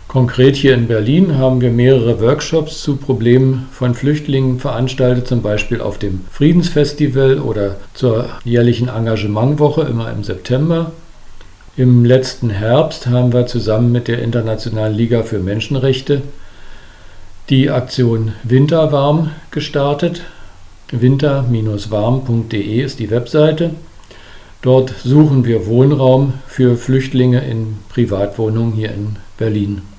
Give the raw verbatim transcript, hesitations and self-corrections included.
Konkret hier in Berlin haben wir mehrere Workshops zu Problemen von Flüchtlingen veranstaltet, zum Beispiel auf dem Friedensfestival oder zur jährlichen Engagementwoche immer im September. Im letzten Herbst haben wir zusammen mit der Internationalen Liga für Menschenrechte die Aktion Winterwarm gestartet. winter Bindestrich warm Punkt de ist die Webseite. Dort suchen wir Wohnraum für Flüchtlinge in Privatwohnungen hier in Berlin.